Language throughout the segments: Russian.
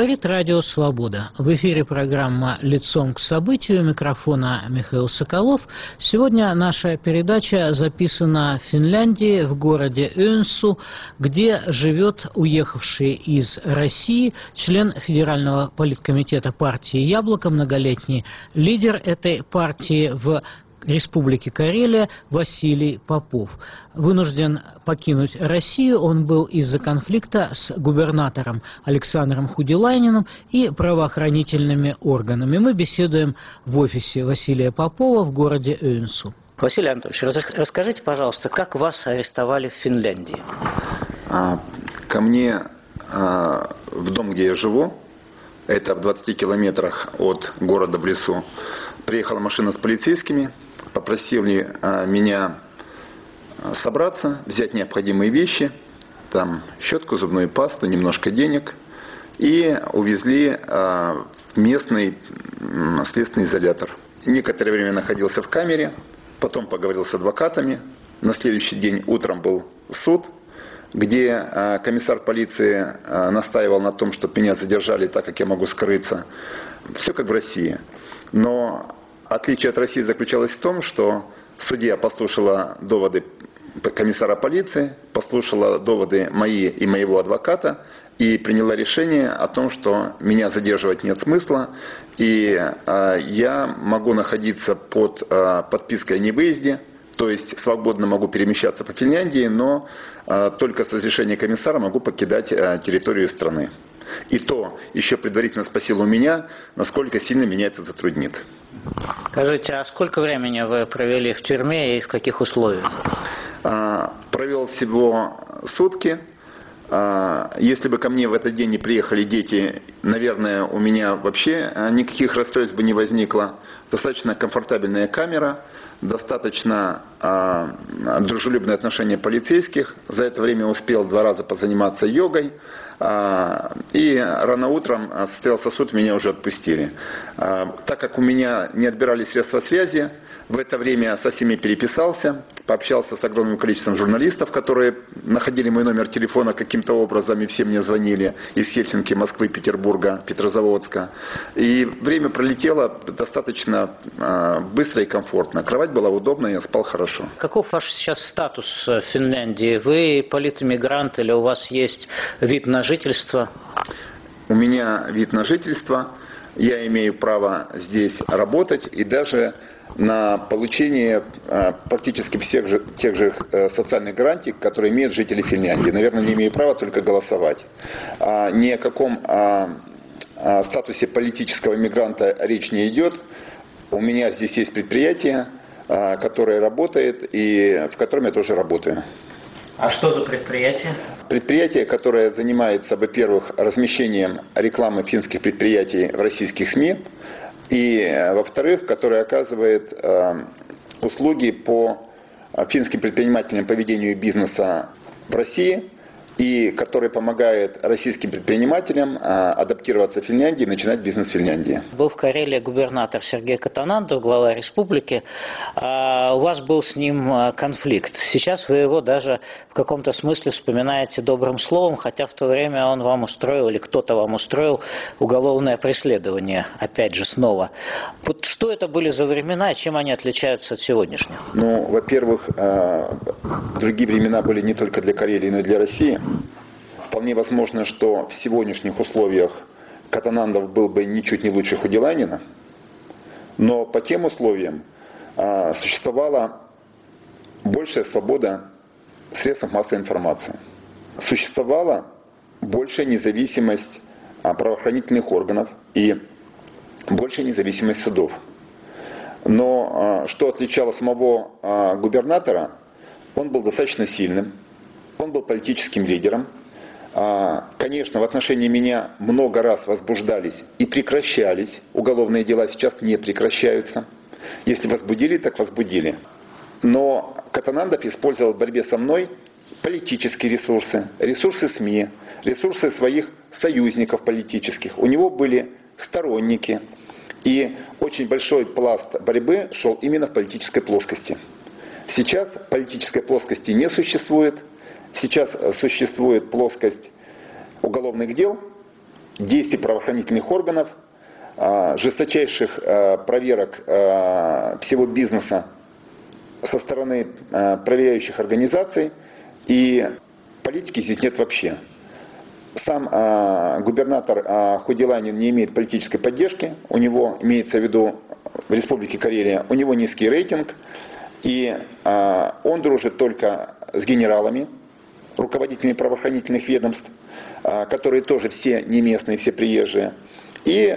Говорит Радио Свобода. В эфире программа «Лицом к событию». У микрофона Михаил Соколов. Сегодня наша передача записана в Финляндии, в городе Өенсу, где живет уехавший из России член Федерального политкомитета партии «Яблоко», многолетний лидер этой партии в Республики Карелия Василий Попов. Вынужден покинуть Россию он был из-за конфликта с губернатором Александром Худилайниным и правоохранительными органами. Мы беседуем в офисе Василия Попова в городе Өенсу. Василий Анатольевич, расскажите, пожалуйста, как вас арестовали в Финляндии? Ко мне в дом, где я живу, это в 20 километрах от города в лесу, приехала машина с полицейскими, попросили меня собраться, взять необходимые вещи, там щетку, зубную пасту, немножко денег, и увезли в местный следственный изолятор. Некоторое время находился в камере, потом поговорил с адвокатами. На следующий день утром был суд, где комиссар полиции настаивал на том, чтобы меня задержали, так как я могу скрыться. Все как в России. Но отличие от России заключалось в том, что судья послушала доводы комиссара полиции, послушала доводы мои и моего адвоката и приняла решение о том, что меня задерживать нет смысла, и я могу находиться под подпиской о невыезде, то есть свободно могу перемещаться по Финляндии, но только с разрешения комиссара могу покидать территорию страны. И то еще предварительно спросил у меня, насколько сильно меня это затруднит. Скажите, а сколько времени вы провели в тюрьме и в каких условиях? Провел всего сутки. Если бы ко мне в этот день не приехали дети, наверное, у меня вообще никаких расстройств бы не возникло. Достаточно комфортабельная камера, достаточно дружелюбное отношение полицейских. За это время успел 2 раза позаниматься йогой. И рано утром состоялся суд, меня уже отпустили. Так как у меня не отбирали средства связи, в это время со всеми переписался, пообщался с огромным количеством журналистов, которые находили мой номер телефона каким-то образом, и все мне звонили из Хельсинки, Москвы, Петербурга, Петрозаводска. И время пролетело достаточно быстро и комфортно. Кровать была удобная, я спал хорошо. Каков ваш сейчас статус в Финляндии? Вы политэмигрант или у вас есть вид на жительство? У меня вид на жительство. Я имею право здесь работать и даже на получение практически тех же социальных гарантий, которые имеют жители Финляндии. Наверное, не имею права только голосовать. Ни о каком статусе политического мигранта речь не идет. У меня здесь есть предприятие, которое работает и в котором я тоже работаю. А что за предприятие? Предприятие, которое занимается, во-первых, размещением рекламы финских предприятий в российских СМИ, и, во-вторых, которое оказывает услуги по финским предпринимательным поведению бизнеса в России, и который помогает российским предпринимателям адаптироваться в Финляндии и начинать бизнес в Финляндии. Был в Карелии губернатор Сергей Катанандов, глава республики. У вас был с ним конфликт. Сейчас вы его даже в каком-то смысле вспоминаете добрым словом, хотя в то время он вам устроил, или кто-то вам устроил уголовное преследование, опять же, снова. Вот что это были за времена и чем они отличаются от сегодняшних? Ну, во-первых, другие времена были не только для Карелии, но и для России. Вполне возможно, что в сегодняшних условиях Катанандов был бы ничуть не лучше Худилайнина, но по тем условиям существовала большая свобода в средствах массовой информации. Существовала большая независимость правоохранительных органов и большая независимость судов. Но что отличало самого губернатора, он был достаточно сильным. Он был политическим лидером. Конечно, в отношении меня много раз возбуждались и прекращались. Уголовные дела сейчас не прекращаются. Если возбудили, так возбудили. Но Катанандов использовал в борьбе со мной политические ресурсы, ресурсы СМИ, ресурсы своих союзников политических. У него были сторонники. И очень большой пласт борьбы шел именно в политической плоскости. Сейчас политической плоскости не существует. Сейчас существует плоскость уголовных дел, действий правоохранительных органов, жесточайших проверок всего бизнеса со стороны проверяющих организаций, и политики здесь нет вообще. Сам губернатор Худиланин не имеет политической поддержки, у него, имеется в виду в Республике Карелия, у него низкий рейтинг, и он дружит только с генералами, руководителями правоохранительных ведомств, которые тоже все не местные, все приезжие. И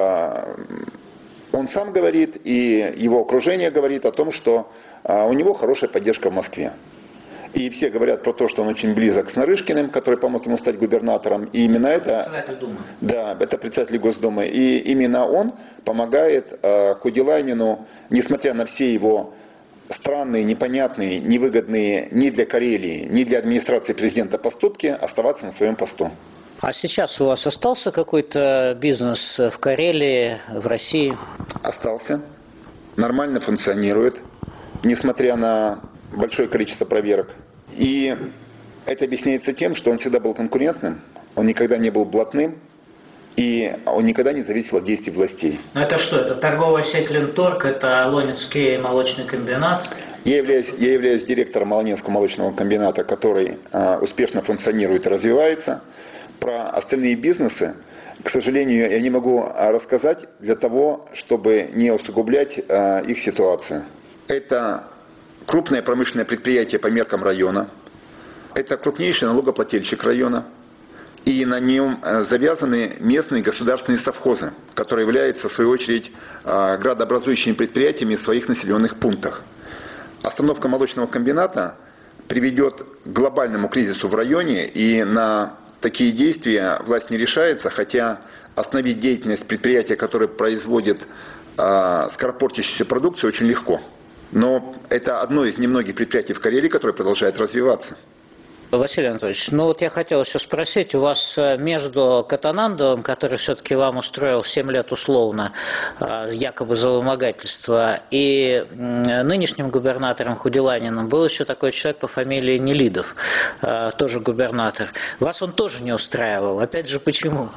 он сам говорит, и его окружение говорит о том, что у него хорошая поддержка в Москве. И все говорят про то, что он очень близок с Нарышкиным, который помог ему стать губернатором. И именно это... Председатель Думы. Да, это председатель Госдумы. И именно он помогает Худиланину, несмотря на все его странные, непонятные, невыгодные ни для Карелии, ни для администрации президента поступки, оставаться на своем посту. А сейчас у вас остался какой-то бизнес в Карелии, в России? Остался. Нормально функционирует, несмотря на большое количество проверок. И это объясняется тем, что он всегда был конкурентным, он никогда не был блатным, и он никогда не зависел от действий властей. Ну это что? Это торговая сеть Ленторг, это Лонецкий молочный комбинат? Я являюсь директором Молонецкого молочного комбината, который успешно функционирует и развивается. Про остальные бизнесы, к сожалению, я не могу рассказать для того, чтобы не усугублять их ситуацию. Это крупное промышленное предприятие по меркам района. Это крупнейший налогоплательщик района. И на нем завязаны местные государственные совхозы, которые являются, в свою очередь, градообразующими предприятиями в своих населенных пунктах. Остановка молочного комбината приведет к глобальному кризису в районе, и на такие действия власть не решается, хотя остановить деятельность предприятия, которое производит скоропортящуюся продукцию, очень легко. Но это одно из немногих предприятий в Карелии, которое продолжает развиваться. Василий Анатольевич, ну вот я хотел еще спросить, у вас между Катанандовым, который все-таки вам устроил 7 лет условно, якобы за вымогательство, и нынешним губернатором Худиланиным был еще такой человек по фамилии Нелидов, тоже губернатор. Вас он тоже не устраивал. Опять же, почему?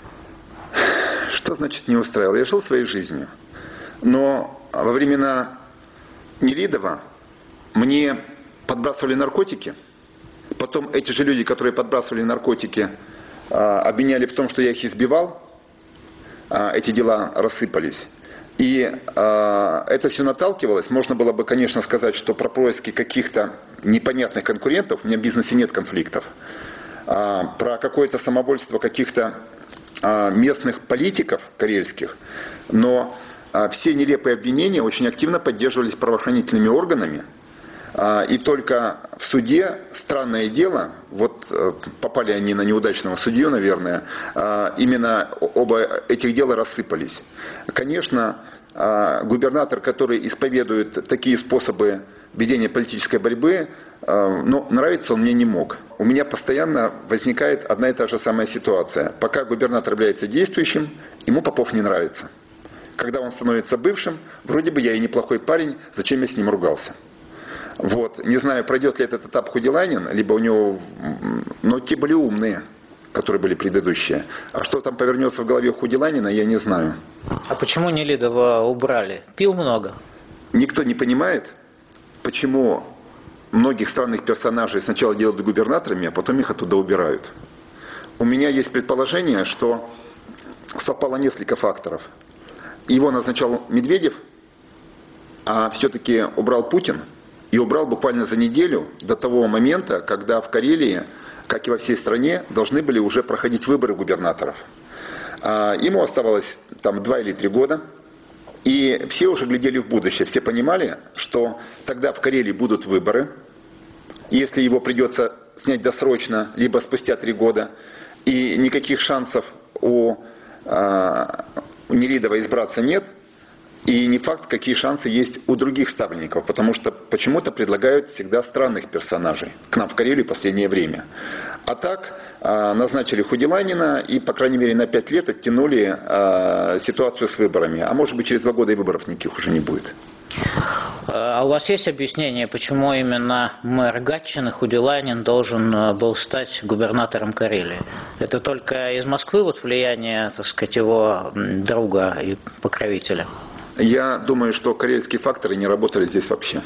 Что значит не устраивал? Я жил своей жизнью. Но во времена Нелидова мне подбрасывали наркотики. Потом эти же люди, которые подбрасывали наркотики, обвиняли в том, что я их избивал. Эти дела рассыпались. И это все наталкивалось. Можно было бы, конечно, сказать, что про происки каких-то непонятных конкурентов, у меня в бизнесе нет конфликтов. Про какое-то самовольство каких-то местных политиков карельских. Но все нелепые обвинения очень активно поддерживались правоохранительными органами. И только в суде, странное дело, вот попали они на неудачного судью, наверное, именно оба этих дела рассыпались. Конечно, губернатор, который исповедует такие способы ведения политической борьбы, но нравиться он мне не мог. У меня постоянно возникает одна и та же самая ситуация. Пока губернатор является действующим, ему Попов не нравится. Когда он становится бывшим, вроде бы я и неплохой парень, зачем я с ним ругался? Вот. Не знаю, пройдет ли этот этап Худиланин, либо у него... Но те были умные, которые были предыдущие. А что там повернется в голове Худиланина, я не знаю. А почему Нелидова убрали? Пил много? Никто не понимает, почему многих странных персонажей сначала делают губернаторами, а потом их оттуда убирают. У меня есть предположение, что совпало несколько факторов. Его назначал Медведев, а все-таки убрал Путин. И убрал буквально за неделю до того момента, когда в Карелии, как и во всей стране, должны были уже проходить выборы губернаторов. Ему оставалось там 2 или 3 года. И все уже глядели в будущее. Все понимали, что тогда в Карелии будут выборы. Если его придется снять досрочно, либо спустя 3 года. И никаких шансов у Нелидова избраться нет. И не факт, какие шансы есть у других ставленников, потому что почему-то предлагают всегда странных персонажей к нам в Карелию в последнее время. А так назначили Худиланина и, по крайней мере, на 5 лет оттянули ситуацию с выборами. А может быть, через 2 года и выборов никаких уже не будет. А у вас есть объяснение, почему именно мэр Гатчины Худилайнин должен был стать губернатором Карелии? Это только из Москвы вот влияние, так сказать, его друга и покровителя? Я думаю, что карельские факторы не работали здесь вообще.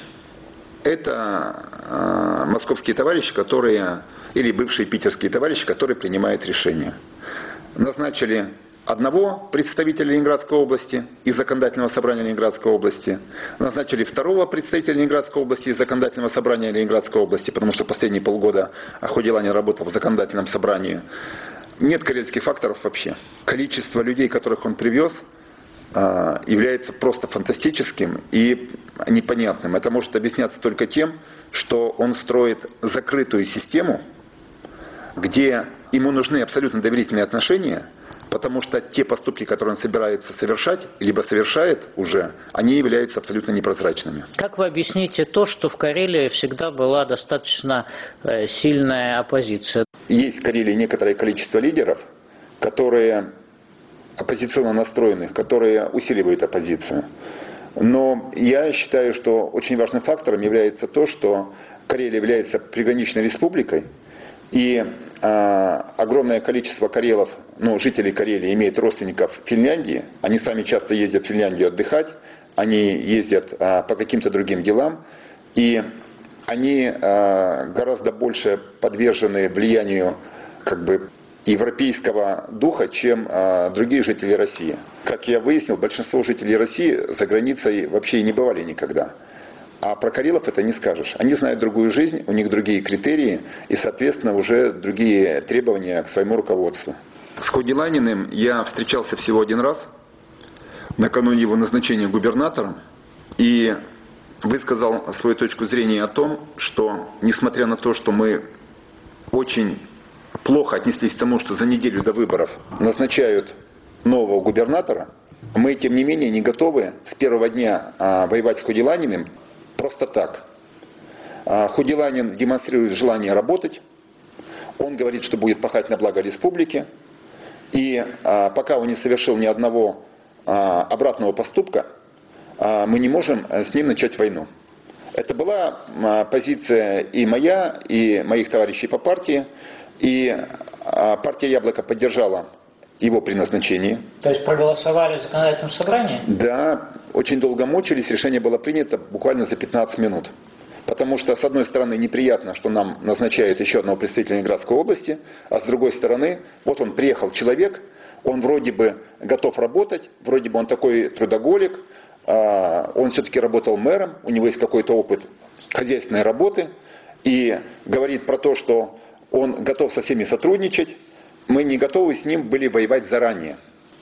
Это московские товарищи, или бывшие питерские товарищи, которые принимают решения. Назначили одного представителя Ленинградской области из Законодательного собрания Ленинградской области, назначили второго представителя Ленинградской области из Законодательного собрания Ленинградской области, потому что последние полгода Худилайнин работал в Законодательном собрании. Нет карельских факторов вообще. Количество людей, которых он привез, является просто фантастическим и непонятным. Это может объясняться только тем, что он строит закрытую систему, где ему нужны абсолютно доверительные отношения, потому что те поступки, которые он собирается совершать, либо совершает уже, они являются абсолютно непрозрачными. Как вы объясните то, что в Карелии всегда была достаточно сильная оппозиция? Есть в Карелии некоторое количество лидеров, которые оппозиционно настроенных, которые усиливают оппозицию. Но я считаю, что очень важным фактором является то, что Карелия является приграничной республикой, и огромное количество карелов, жителей Карелии имеют родственников в Финляндии, они сами часто ездят в Финляндию отдыхать, они ездят по каким-то другим делам, и они гораздо больше подвержены влиянию европейского духа, чем другие жители России. Как я выяснил, большинство жителей России за границей вообще и не бывали никогда. А про карелов это не скажешь. Они знают другую жизнь, у них другие критерии и, соответственно, уже другие требования к своему руководству. С Худилайниным я встречался всего один раз, накануне его назначения губернатором, и высказал свою точку зрения о том, что, несмотря на то, что мы очень плохо отнеслись к тому, что за неделю до выборов назначают нового губернатора, мы, тем не менее, не готовы с первого дня воевать с Худилайниным просто так. Худилайнин демонстрирует желание работать, он говорит, что будет пахать на благо республики, и пока он не совершил ни одного обратного поступка, мы не можем с ним начать войну. Это была позиция и моя, и моих товарищей по партии, и партия «Яблоко» поддержала его при назначении. То есть проголосовали в законодательном собрании? Да, очень долго мучились, решение было принято буквально за 15 минут. Потому что, с одной стороны, неприятно, что нам назначают еще одного представителя Ленинградской области, а с другой стороны, вот он приехал человек, он вроде бы готов работать, вроде бы он такой трудоголик, он все-таки работал мэром, у него есть какой-то опыт хозяйственной работы, и говорит про то, что он готов со всеми сотрудничать. Мы не готовы с ним были воевать заранее.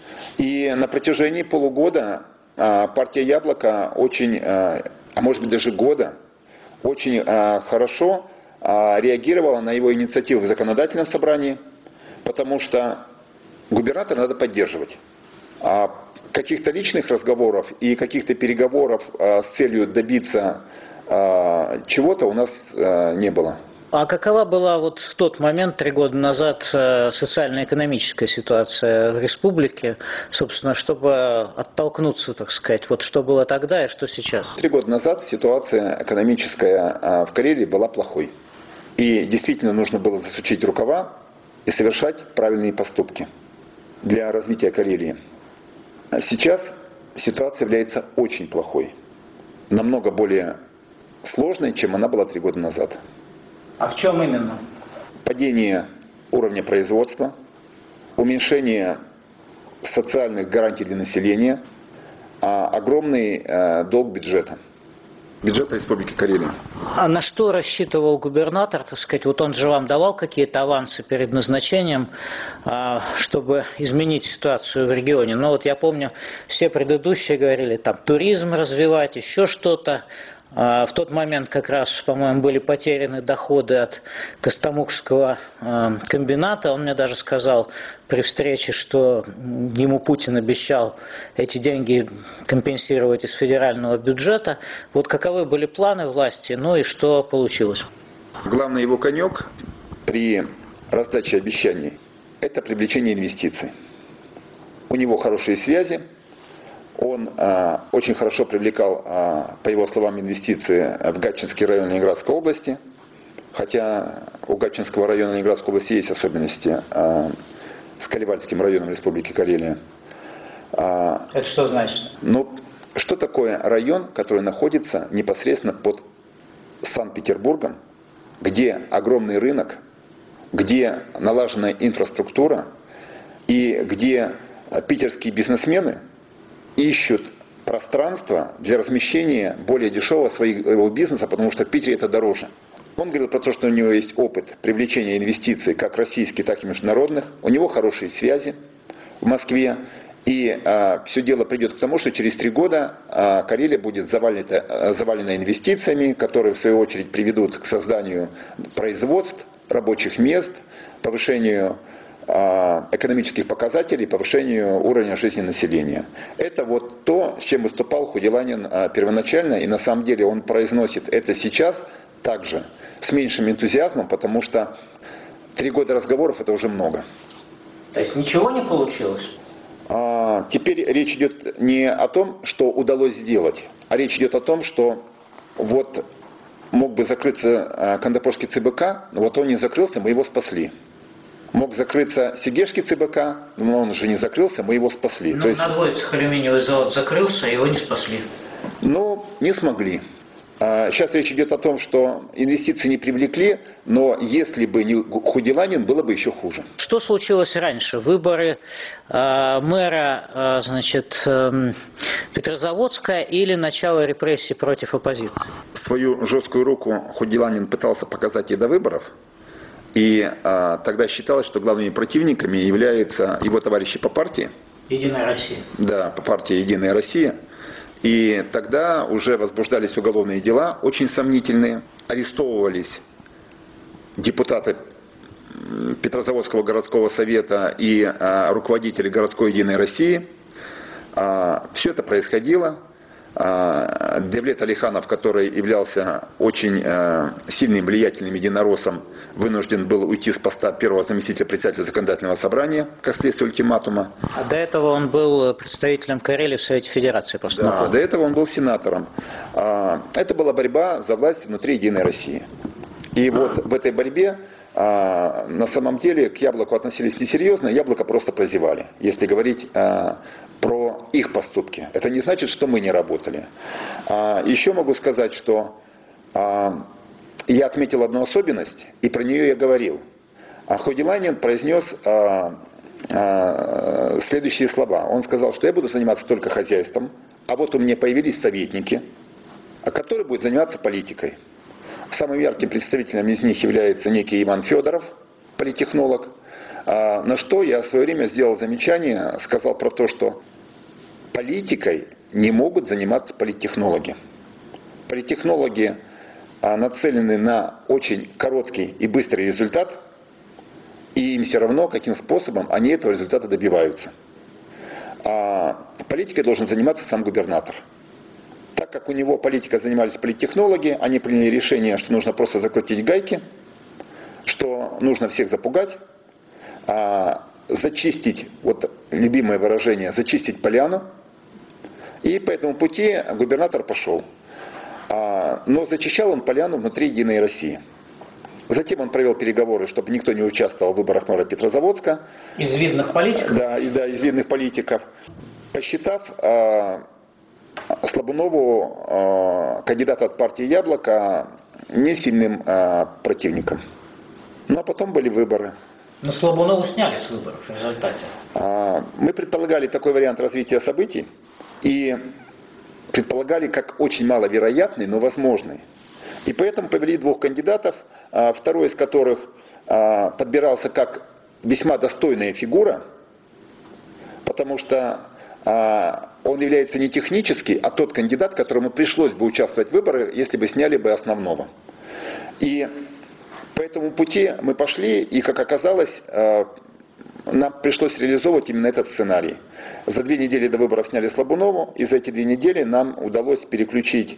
И на протяжении полугода партия «Яблоко» очень, а может быть даже года, очень хорошо реагировала на его инициативы в законодательном собрании, потому что губернатора надо поддерживать. Каких-то личных разговоров и каких-то переговоров с целью добиться чего-то у нас не было. А какова была вот в тот момент, 3 года назад, социально-экономическая ситуация в республике, собственно, чтобы оттолкнуться, так сказать, вот что было тогда и что сейчас? 3 года назад ситуация экономическая в Карелии была плохой. И действительно нужно было засучить рукава и совершать правильные поступки для развития Карелии. Сейчас ситуация является очень плохой, намного более сложной, чем она была 3 года назад. А в чем именно? Падение уровня производства, уменьшение социальных гарантий для населения, огромный долг бюджета. Бюджет Республики Карелия. А на что рассчитывал губернатор, так сказать, вот он же вам давал какие-то авансы перед назначением, чтобы изменить ситуацию в регионе? Ну вот я помню, все предыдущие говорили, там туризм развивать, еще что-то. В тот момент как раз, по-моему, были потеряны доходы от Костомукшского комбината. Он мне даже сказал при встрече, что ему Путин обещал эти деньги компенсировать из федерального бюджета. Вот каковы были планы власти, ну и что получилось? Главный его конек при раздаче обещаний – это привлечение инвестиций. У него хорошие связи, Он очень хорошо привлекал, по его словам, инвестиции в Гатчинский район Ленинградской области. Хотя у Гатчинского района Ленинградской области есть особенности с Калевальским районом Республики Карелия. Это что значит? Ну, что такое район, который находится непосредственно под Санкт-Петербургом, где огромный рынок, где налаженная инфраструктура и где питерские бизнесмены ищут пространство для размещения более дешевого своего бизнеса, потому что в Питере это дороже. Он говорил про то, что у него есть опыт привлечения инвестиций, как российских, так и международных. У него хорошие связи в Москве. И все дело придет к тому, что через 3 года Карелия будет завалена инвестициями, которые в свою очередь приведут к созданию производств, рабочих мест, повышению экономических показателей, повышению уровня жизни населения. Это вот то, с чем выступал Худеланин первоначально, и на самом деле он произносит это сейчас также с меньшим энтузиазмом, потому что 3 года разговоров это уже много. То есть ничего не получилось? Теперь речь идет не о том, что удалось сделать, а речь идет о том, что вот мог бы закрыться Кандапорский ЦБК, но вот он не закрылся, мы его спасли. Мог закрыться Сегежский ЦБК, но он уже не закрылся, мы его спасли. Ну, на Двоицах алюминиевый завод закрылся, его не спасли. Ну, не смогли. Сейчас речь идет о том, что инвестиции не привлекли, но если бы не Худеланин, было бы еще хуже. Что случилось раньше? Выборы мэра, Петрозаводска или начало репрессий против оппозиции? Свою жесткую руку Худеланин пытался показать и до выборов. И тогда считалось, что главными противниками являются его товарищи по партии. Единая Россия. Да, по партии «Единая Россия». И тогда уже возбуждались уголовные дела, очень сомнительные. Арестовывались депутаты Петрозаводского городского совета и руководители городской «Единой России». Все это происходило. Девлет Алиханов, который являлся очень сильным, влиятельным единороссом, вынужден был уйти с поста первого заместителя председателя законодательного собрания, как следствие ультиматума. А до этого он был представителем Карелии в Совете Федерации, просто да, напомню. До этого он был сенатором. Это была борьба за власть внутри Единой России. И вот в этой борьбе на самом деле к Яблоку относились несерьезно, Яблоко просто прозевали, если говорить про их поступки. Это не значит, что мы не работали. Еще могу сказать, что я отметил одну особенность, и про нее я говорил. Худеланин произнес следующие слова. Он сказал, что я буду заниматься только хозяйством, а вот у меня появились советники, которые будут заниматься политикой. Самым ярким представителем из них является некий Иван Федоров, политтехнолог, на что я в свое время сделал замечание, сказал про то, что политикой не могут заниматься политтехнологи. Политтехнологи нацелены на очень короткий и быстрый результат, и им все равно, каким способом они этого результата добиваются. Политикой должен заниматься сам губернатор. Так как у него политикой занимались политтехнологи, они приняли решение, что нужно просто закрутить гайки, что нужно всех запугать, зачистить, вот любимое выражение, зачистить поляну. И по этому пути губернатор пошел. Но зачищал он поляну внутри Единой России. Затем он провел переговоры, чтобы никто не участвовал в выборах мэра Петрозаводска. Из видных политиков? Да, из видных политиков. Посчитав Слабунову, кандидата от партии «Яблоко», не сильным противником. Ну а потом были выборы. Но Слабунову сняли с выборов в результате. Мы предполагали такой вариант развития событий и предполагали как очень маловероятный, но возможный. И поэтому повели 2 кандидатов, второй из которых подбирался как весьма достойная фигура, потому что он является не технический, а тот кандидат, которому пришлось бы участвовать в выборах, если бы сняли бы основного. И по этому пути мы пошли, и, как оказалось, нам пришлось реализовывать именно этот сценарий. За 2 недели до выборов сняли Слабунову, и за эти 2 недели нам удалось переключить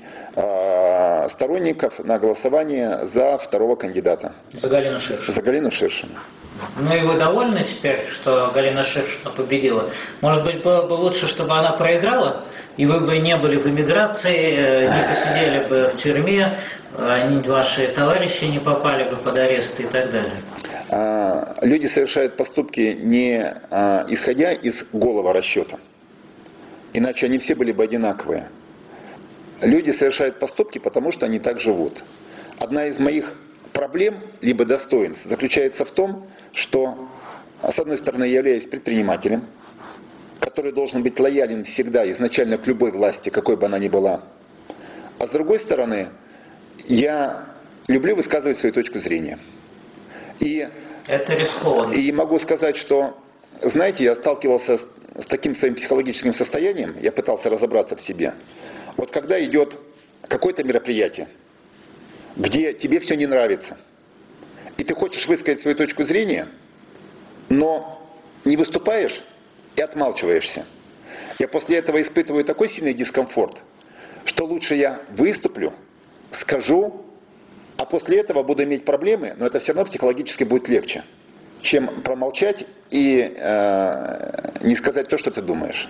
сторонников на голосование за второго кандидата. За Галину Ширшину. За Галину Ширшину. Ну и вы довольны теперь, что Галина Ширшина победила? Может быть, было бы лучше, чтобы она проиграла, и вы бы не были в эмиграции, не посидели бы в тюрьме, ваши товарищи не попали бы под арест и так далее? Люди совершают поступки не исходя из голого расчета, иначе они все были бы одинаковые. Люди совершают поступки, потому что они так живут. Одна из моих проблем, либо достоинств, заключается в том, что, с одной стороны, я являюсь предпринимателем, который должен быть лоялен всегда, изначально к любой власти, какой бы она ни была. А с другой стороны, я люблю высказывать свою точку зрения. Это рискованно. И могу сказать, что, знаете, я сталкивался с таким своим психологическим состоянием, я пытался разобраться в себе. Вот когда идет какое-то мероприятие, где тебе все не нравится, и ты хочешь высказать свою точку зрения, но не выступаешь и отмалчиваешься. Я после этого испытываю такой сильный дискомфорт, что лучше я выступлю, скажу, а после этого буду иметь проблемы, но это все равно психологически будет легче, чем промолчать и не сказать то, что ты думаешь.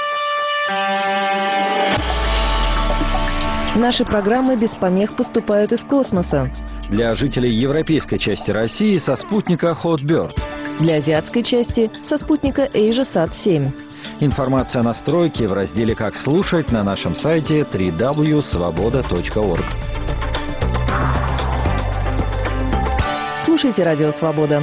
Наши программы без помех поступают из космоса. Для жителей европейской части России со спутника Hotbird. Для азиатской части со спутника AsiaSat-7. Информация о настройке в разделе «Как слушать» на нашем сайте www.svoboda.org. Слушайте Радио Свобода.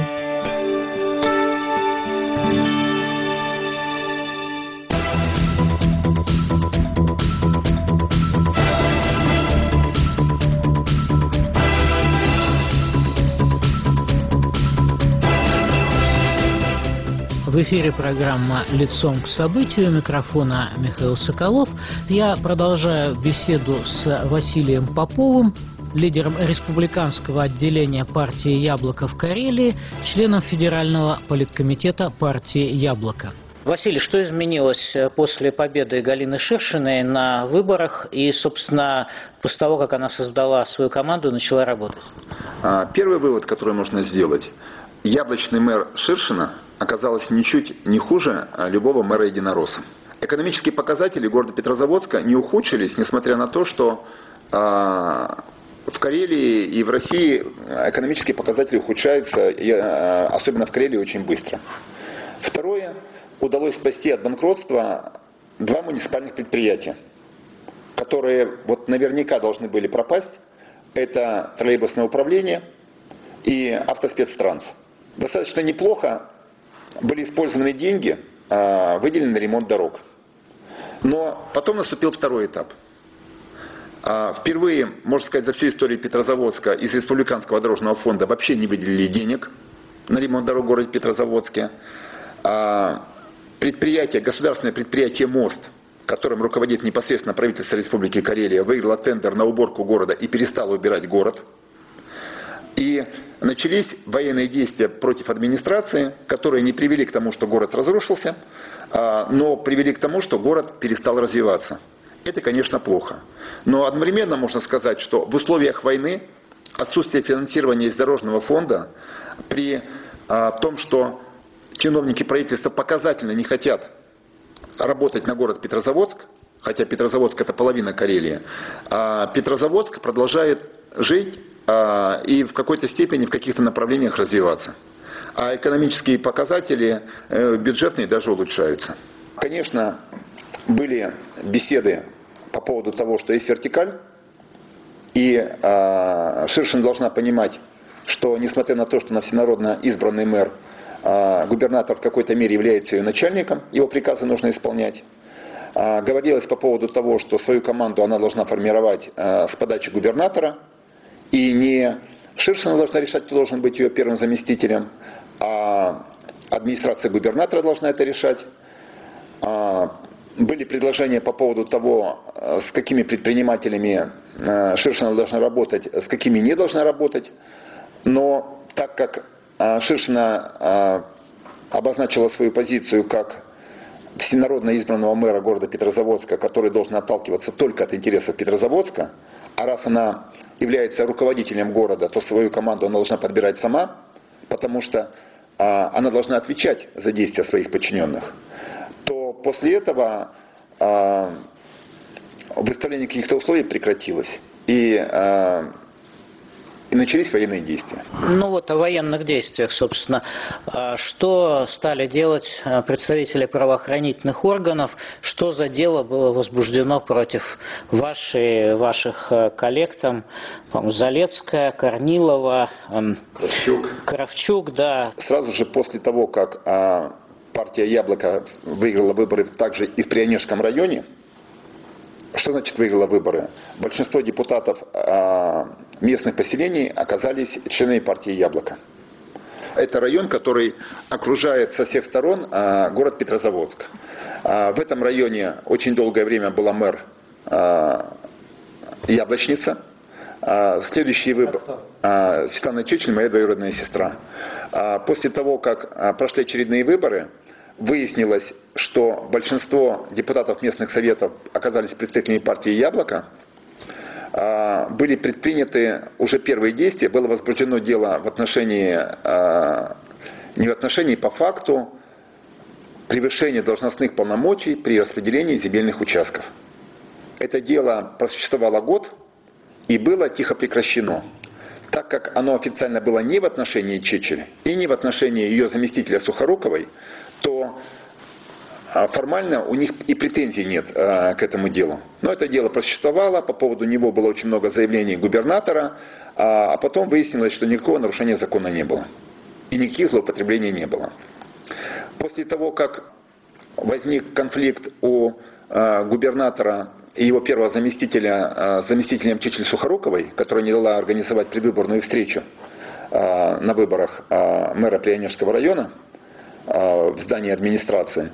В эфире программа «Лицом к событию», микрофона Михаил Соколов. Я продолжаю беседу с Василием Поповым, лидером республиканского отделения партии «Яблоко» в Карелии, членом Федерального политкомитета партии «Яблоко». Василий, что изменилось после победы Галины Ширшиной на выборах и, собственно, после того, как она создала свою команду и начала работать? Первый вывод, который можно сделать. Яблочный мэр Ширшина оказалась ничуть не хуже любого мэра единоросса. Экономические показатели города Петрозаводска не ухудшились, несмотря на то, что в Карелии и в России экономические показатели ухудшаются, особенно в Карелии, очень быстро. Второе. Удалось спасти от банкротства 2 муниципальных предприятия, которые вот наверняка должны были пропасть. Это троллейбусное управление и автоспецтранс. Достаточно неплохо были использованы деньги, выделены на ремонт дорог. Но потом наступил второй этап. Впервые, можно сказать, за всю историю Петрозаводска из Республиканского дорожного фонда вообще не выделили денег на ремонт дорог в городе Петрозаводске. Государственное предприятие «Мост», которым руководит непосредственно правительство Республики Карелия, выиграло тендер на уборку города и перестало убирать город. И начались военные действия против администрации, которые не привели к тому, что город разрушился, но привели к тому, что город перестал развиваться. Это, конечно, плохо. Но одновременно можно сказать, что в условиях войны отсутствие финансирования из дорожного фонда, при том, что чиновники правительства показательно не хотят работать на город Петрозаводск, хотя Петрозаводск это половина Карелии, Петрозаводск продолжает жить и в какой-то степени в каких-то направлениях развиваться. А экономические показатели бюджетные даже улучшаются. Конечно, были беседы по поводу того, что есть вертикаль, и Ширшина должна понимать, что несмотря на то, что она всенародно избранный мэр, губернатор в какой-то мере является ее начальником, его приказы нужно исполнять. Говорилось по поводу того, что свою команду она должна формировать с подачи губернатора, и не Ширшина должна решать, кто должен быть ее первым заместителем, а администрация губернатора должна это решать. Были предложения по поводу того, с какими предпринимателями Ширшина должна работать, с какими не должна работать. Но так как Ширшина обозначила свою позицию как всенародно избранного мэра города Петрозаводска, который должен отталкиваться только от интересов Петрозаводска, а раз она является руководителем города, то свою команду она должна подбирать сама, потому что она должна отвечать за действия своих подчиненных, то после этого выставление каких-то условий прекратилось. И начались военные действия. Ну вот о военных действиях, собственно. Что стали делать представители правоохранительных органов? Что за дело было возбуждено против ваших коллег, там, Залецкая, Корнилова, Кравчук, да. Сразу же после того, как партия «Яблоко» выиграла выборы также и в Прионежском районе. Что значит выиграла выборы? Большинство депутатов местных поселений оказались членами партии «Яблоко». Это район, который окружает со всех сторон город Петрозаводск. В этом районе очень долгое время была мэр Яблочница. Следующий выбор Светлана Чечель, моя двоюродная сестра. После того, как прошли очередные выборы, выяснилось, что большинство депутатов местных советов оказались представителями партии «Яблоко». Были предприняты уже первые действия, было возбуждено дело в отношении, не в отношении, по факту превышения должностных полномочий при распределении земельных участков. Это дело просуществовало год и было тихо прекращено, так как оно официально было не в отношении Чечель и не в отношении ее заместителя Сухоруковой, то формально у них и претензий нет к этому делу. Но это дело просуществовало, по поводу него было очень много заявлений губернатора, а потом выяснилось, что никакого нарушения закона не было. И никаких злоупотреблений не было. После того, как возник конфликт у губернатора и его первого заместителя, заместителем Чечель Сухоруковой, которая не дала организовать предвыборную встречу на выборах мэра Прионежского района, в здании администрации,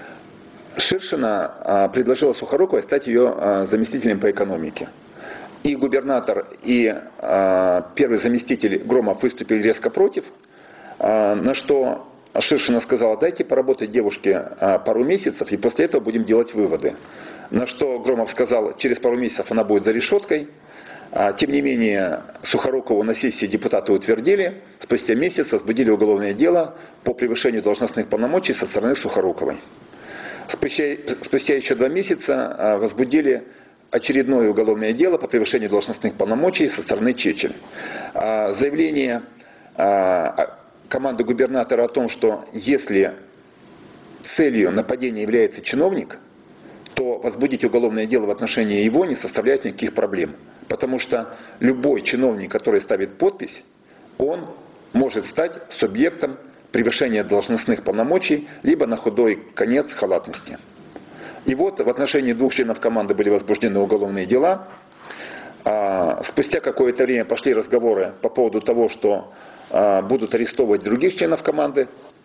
Ширшина предложила Сухоруковой стать ее заместителем по экономике. И губернатор, и первый заместитель Громов выступили резко против, на что Ширшина сказала: дайте поработать девушке пару месяцев, и после этого будем делать выводы. На что Громов сказал: через пару месяцев она будет за решеткой. Тем не менее, Сухорукову на сессии депутаты утвердили, спустя месяц возбудили уголовное дело по превышению должностных полномочий со стороны Сухоруковой. Спустя еще 2 месяца возбудили очередное уголовное дело по превышению должностных полномочий со стороны Чечель. Заявление команды губернатора о том, что если целью нападения является чиновник, то возбудить уголовное дело в отношении его не составляет никаких проблем. Потому что любой чиновник, который ставит подпись, он может стать субъектом превышения должностных полномочий, либо на худой конец халатности. И вот в отношении 2 членов команды были возбуждены уголовные дела. Спустя какое-то время пошли разговоры по поводу того, что будут арестовывать других членов команды.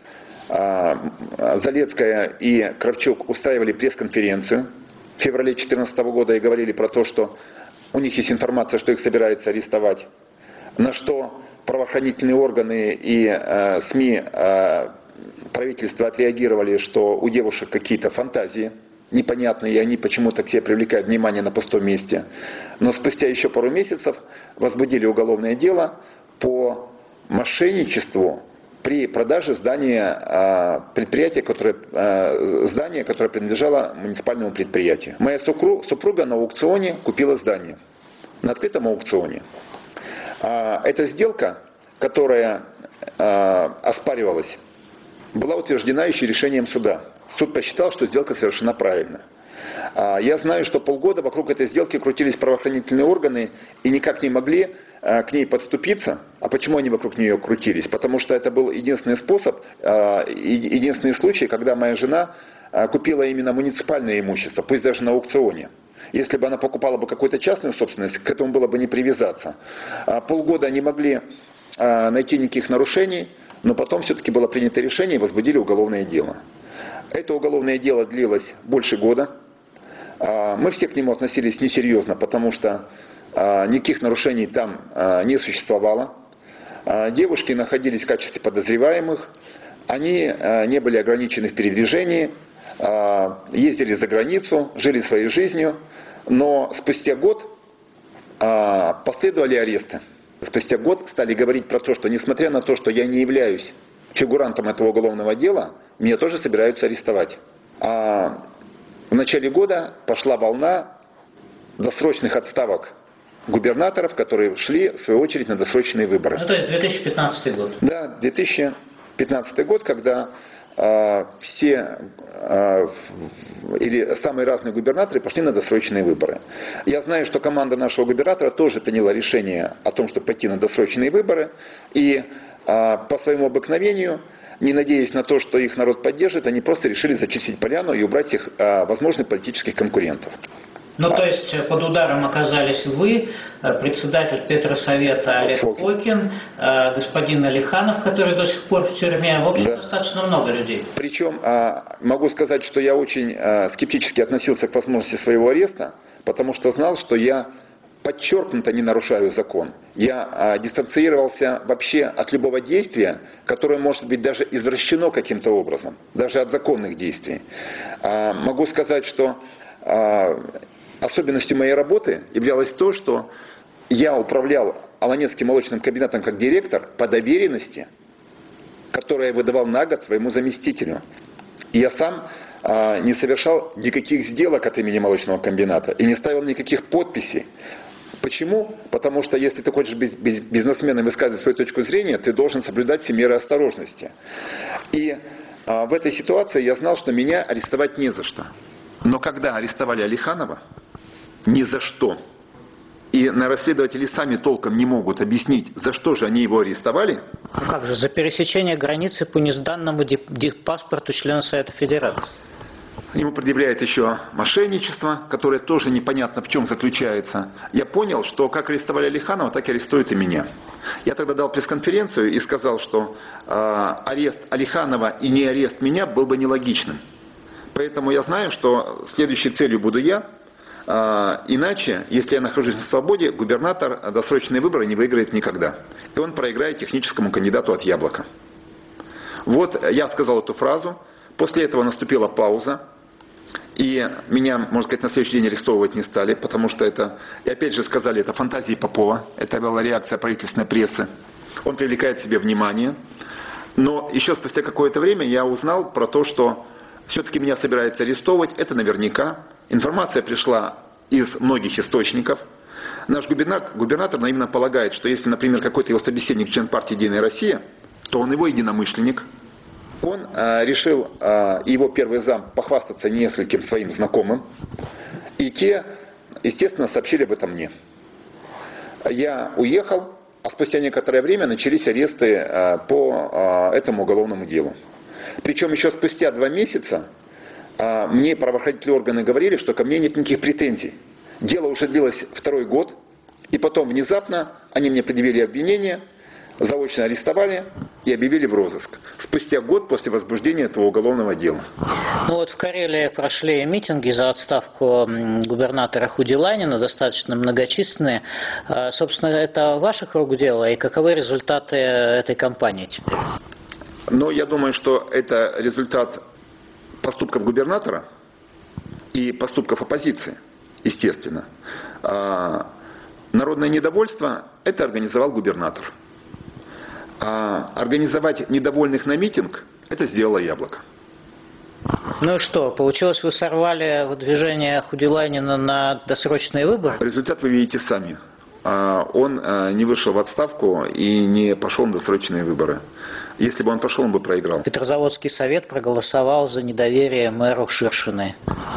Залецкая и Кравчук устраивали пресс-конференцию в феврале 2014 года и говорили про то, что у них есть информация, что их собираются арестовать. На что правоохранительные органы и СМИ правительства отреагировали, что у девушек какие-то фантазии непонятные, и они почему-то к себе привлекают внимание на пустом месте. Но спустя еще пару месяцев возбудили уголовное дело по мошенничеству при продаже здания предприятия, здание, которое принадлежало муниципальному предприятию. Моя супруга на аукционе купила здание, на открытом аукционе. Эта сделка, которая оспаривалась, была утверждена еще решением суда. Суд посчитал, что сделка совершена правильно. Я знаю, что полгода вокруг этой сделки крутились правоохранительные органы и никак не могли к ней подступиться. А почему они вокруг нее крутились? Потому что это был единственный способ, единственный случай, когда моя жена купила именно муниципальное имущество, пусть даже на аукционе. Если бы она покупала бы какую-то частную собственность, к этому было бы не привязаться. Полгода они могли найти никаких нарушений, но потом все-таки было принято решение и возбудили уголовное дело. Это уголовное дело длилось больше года. Мы все к нему относились несерьезно, потому что никаких нарушений там не существовало. Девушки находились в качестве подозреваемых, они не были ограничены в передвижении, ездили за границу, жили своей жизнью, но спустя год последовали аресты. Спустя год стали говорить про то, что несмотря на то, что я не являюсь фигурантом этого уголовного дела, меня тоже собираются арестовать. А в начале года пошла волна досрочных отставок губернаторов, которые шли, в свою очередь, на досрочные выборы. Ну, то есть 2015 год. Да, 2015 год, когда все или самые разные губернаторы пошли на досрочные выборы. Я знаю, что команда нашего губернатора тоже приняла решение о том, чтобы пойти на досрочные выборы, и по своему обыкновению, не надеясь на то, что их народ поддержит, они просто решили зачистить поляну и убрать их возможных политических конкурентов. Ну, то есть под ударом оказались вы, председатель Петросовета Олег Фокин, господин Алиханов, который до сих пор в тюрьме, в общем, достаточно много людей. Причем могу сказать, что я очень скептически относился к возможности своего ареста, потому что знал, что я подчеркнуто не нарушаю закон. Я дистанцировался вообще от любого действия, которое может быть даже извращено каким-то образом, даже от законных действий. Могу сказать, что особенностью моей работы являлось то, что я управлял Аланецким молочным комбинатом как директор по доверенности, которую я выдавал на год своему заместителю. И я сам не совершал никаких сделок от имени молочного комбината и не ставил никаких подписей. Почему? Потому что если ты хочешь быть бизнесменом и высказывать свою точку зрения, ты должен соблюдать все меры осторожности. И в этой ситуации я знал, что меня арестовать не за что. Но когда арестовали Алиханова, ни за что. И расследователи сами толком не могут объяснить, за что же они его арестовали. Ну как же, за пересечение границы по несданному паспорту члена Совета Федерации. Ему предъявляют еще мошенничество, которое тоже непонятно в чем заключается. Я понял, что как арестовали Алиханова, так и арестуют и меня. Я тогда дал пресс-конференцию и сказал, что арест Алиханова и не арест меня был бы нелогичным. Поэтому я знаю, что следующей целью буду я. Иначе, если я нахожусь на свободе, губернатор досрочные выборы не выиграет никогда. И он проиграет техническому кандидату от Яблока. Вот я сказал эту фразу. После этого наступила пауза. И меня, можно сказать, на следующий день арестовывать не стали, потому что это, и опять же сказали, это фантазии Попова. Это была реакция правительственной прессы. Он привлекает к себе внимание. Но еще спустя какое-то время я узнал про то, что все-таки меня собираются арестовывать. Это наверняка. Информация пришла из многих источников. Наш губернатор наивно полагает, что если, например, какой-то его собеседник член партии «Единая Россия», то он его единомышленник. Он решил, его первый зам, похвастаться нескольким своим знакомым. И те, естественно, сообщили об этом мне. Я уехал, а спустя некоторое время начались аресты по этому уголовному делу. Причем еще спустя 2 месяца мне правоохранительные органы говорили, что ко мне нет никаких претензий. Дело уже длилось 2-й год, и потом внезапно они мне предъявили обвинение, заочно арестовали и объявили в розыск. Спустя год после возбуждения этого уголовного дела. Ну вот в Карелии прошли митинги за отставку губернатора Худиланина, достаточно многочисленные. Собственно, это ваших рук дело, и каковы результаты этой кампании теперь? Но я думаю, что это результат поступков губернатора и поступков оппозиции, естественно. Народное недовольство – это организовал губернатор. А организовать недовольных на митинг – это сделало Яблоко. Ну и что, получилось, вы сорвали выдвижение Худиланина на досрочные выборы? Результат вы видите сами. Он не вышел в отставку и не пошел на досрочные выборы. Если бы он пошел, он бы проиграл. Петрозаводский совет проголосовал за недоверие мэру Ширшиной.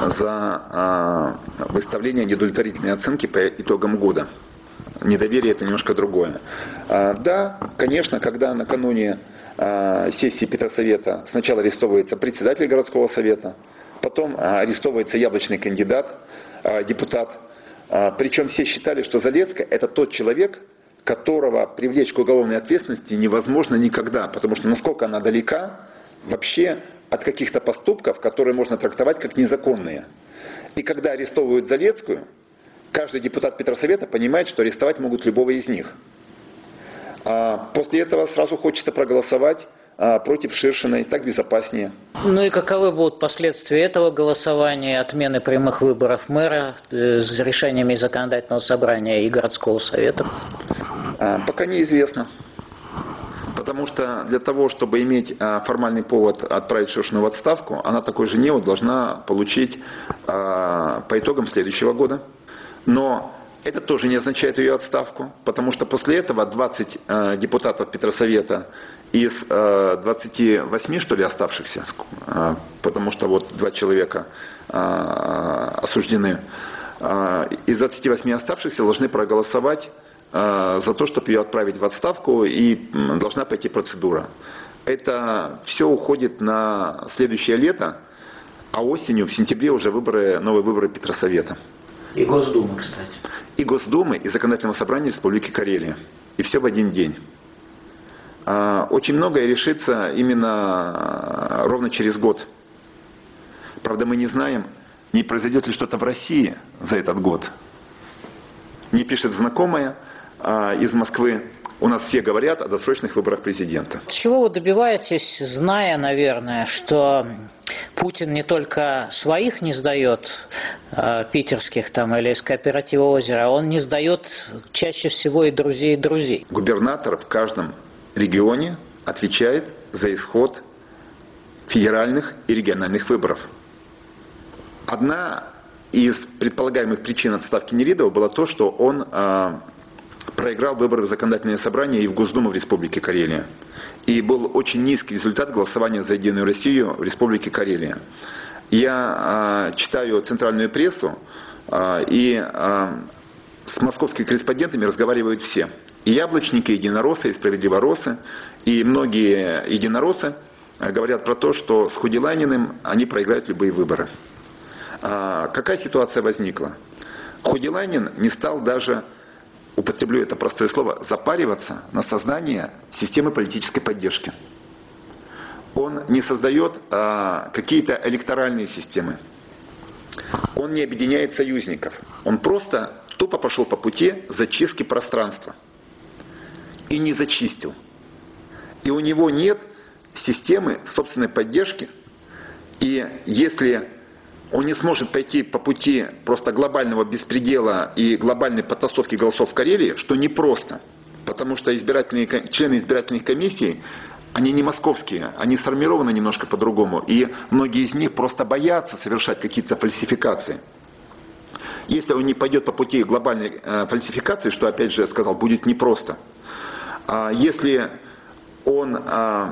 За выставление неудовлетворительной оценки по итогам года. Недоверие – это немножко другое. Да, конечно, когда накануне сессии Петросовета сначала арестовывается председатель городского совета, потом арестовывается яблочный кандидат, депутат. Причем все считали, что Залецкая – это тот человек, которого привлечь к уголовной ответственности невозможно никогда, потому что насколько она далека вообще от каких-то поступков, которые можно трактовать как незаконные. И когда арестовывают Залецкую, каждый депутат Петросовета понимает, что арестовать могут любого из них. После этого сразу хочется проголосовать против Ширшиной, так безопаснее. Ну и каковы будут последствия этого голосования, отмены прямых выборов мэра с решениями законодательного собрания и городского совета? Пока неизвестно. Потому что для того, чтобы иметь формальный повод отправить Шошину в отставку, она такой жене должна получить по итогам следующего года. Но это тоже не означает ее отставку, потому что после этого 20 депутатов Петросовета из 28, что ли, оставшихся, потому что вот 2 человека осуждены, из 28 оставшихся должны проголосовать за то, чтобы ее отправить в отставку, и должна пойти процедура. Это все уходит на следующее лето, а осенью, в сентябре, уже новые выборы Петросовета. И Госдумы, кстати. И Госдумы, и Законодательного собрания Республики Карелия. И все в один день. Очень многое решится именно ровно через год. Правда, мы не знаем, не произойдет ли что-то в России за этот год. Мне пишет знакомая из Москвы. У нас все говорят о досрочных выборах президента. Чего вы добиваетесь, зная, наверное, что Путин не только своих не сдает, питерских там или из кооператива «Озеро», он не сдает чаще всего и друзей. Губернатор в каждом регионе отвечает за исход федеральных и региональных выборов. Одна из предполагаемых причин отставки Нелидова была то, что он проиграл выборы в Законодательное собрание и в Госдуму в Республике Карелия. И был очень низкий результат голосования за Единую Россию в Республике Карелия. Я читаю центральную прессу, и с московскими корреспондентами разговаривают все. И яблочники, и единороссы, и справедливоросы, и многие единороссы говорят про то, что с Худилайниным они проиграют любые выборы. Какая ситуация возникла? Худилайнин не стал даже, употреблю это простое слово, запариваться на создание системы политической поддержки. Он не создает какие-то электоральные системы. Он не объединяет союзников. Он просто тупо пошел по пути зачистки пространства. И не зачистил. И у него нет системы собственной поддержки. И если он не сможет пойти по пути просто глобального беспредела и глобальной потасовки голосов в Карелии, что непросто, потому что члены избирательных комиссий, они не московские, они сформированы немножко по-другому, и многие из них просто боятся совершать какие-то фальсификации. Если он не пойдет по пути глобальной фальсификации, что, опять же, я сказал, будет непросто, если он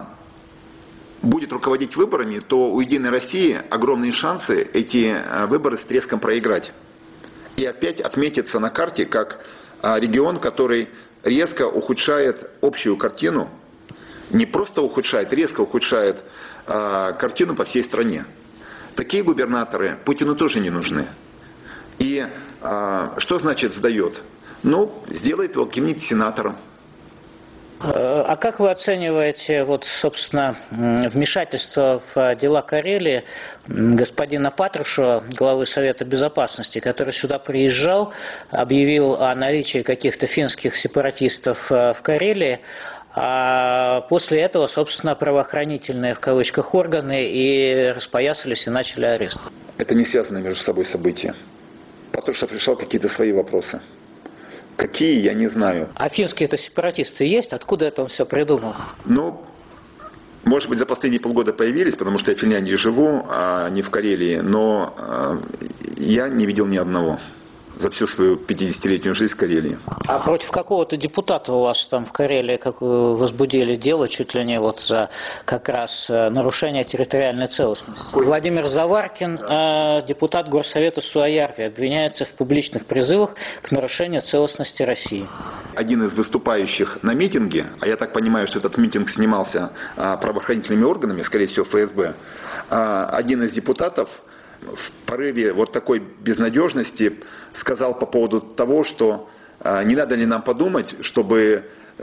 будет руководить выборами, то у «Единой России» огромные шансы эти выборы с треском проиграть. И опять отметиться на карте как регион, который резко ухудшает общую картину, не просто ухудшает, резко ухудшает картину по всей стране. Такие губернаторы Путину тоже не нужны. И что значит сдает? Ну, сделает его каким-нибудь сенатором. А как вы оцениваете, вот, собственно, вмешательство в дела Карелии господина Патрушева, главы Совета Безопасности, который сюда приезжал, объявил о наличии каких-то финских сепаратистов в Карелии, а после этого, собственно, правоохранительные, в кавычках, органы и распоясались и начали арест? Это не связанные между собой события. Патрушев решал какие-то свои вопросы. Какие, я не знаю. А финские-то сепаратисты есть? Откуда это он все придумал? Ну, может быть, за последние полгода появились, потому что я в Финляндии живу, а не в Карелии, но я не видел ни одного за всю свою 50-летнюю жизнь в Карелии. А против какого-то депутата у вас там в Карелии как возбудили дело чуть ли не вот за как раз нарушение территориальной целостности? Владимир Заваркин, депутат Горсовета Суоярви, обвиняется в публичных призывах к нарушению целостности России. Один из выступающих на митинге, а я так понимаю, что этот митинг снимался правоохранительными органами, скорее всего ФСБ, один из депутатов в порыве вот такой безнадежности сказал по поводу того, что не надо ли нам подумать, чтобы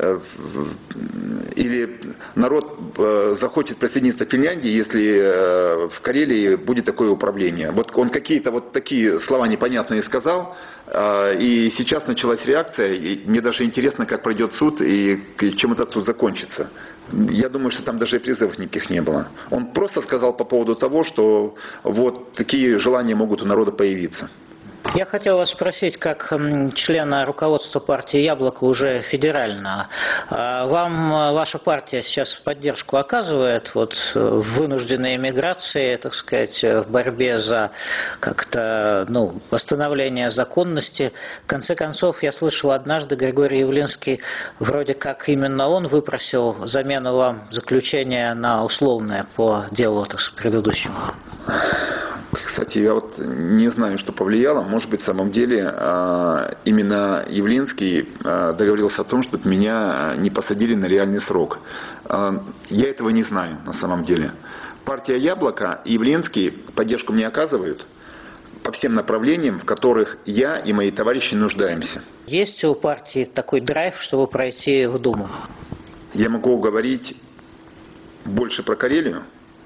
или народ захочет присоединиться к Финляндии, если в Карелии будет такое управление. Вот он какие-то вот такие слова непонятные сказал, и сейчас началась реакция, и мне даже интересно, как пройдет суд и чем этот суд закончится. Я думаю, что там даже и призывов никаких не было. Он просто сказал по поводу того, что вот такие желания могут у народа появиться. Я хотел вас спросить, как члена руководства партии «Яблоко» уже федерально, вам ваша партия сейчас поддержку оказывает вот, в вынужденной эмиграции, так сказать, в борьбе за как-то восстановление законности? В конце концов, я слышал однажды, Григорий Явлинский, вроде как именно он выпросил замену вам заключения на условное по делу предыдущему. Кстати, я вот не знаю, что повлияло. Может быть, в самом деле именно Явлинский договорился о том, чтобы меня не посадили на реальный срок. Я этого не знаю на самом деле. Партия «Яблоко» и Явлинский поддержку мне оказывают по всем направлениям, в которых я и мои товарищи нуждаемся. Есть у партии такой драйв, чтобы пройти в Думу? Я могу говорить больше про Карелию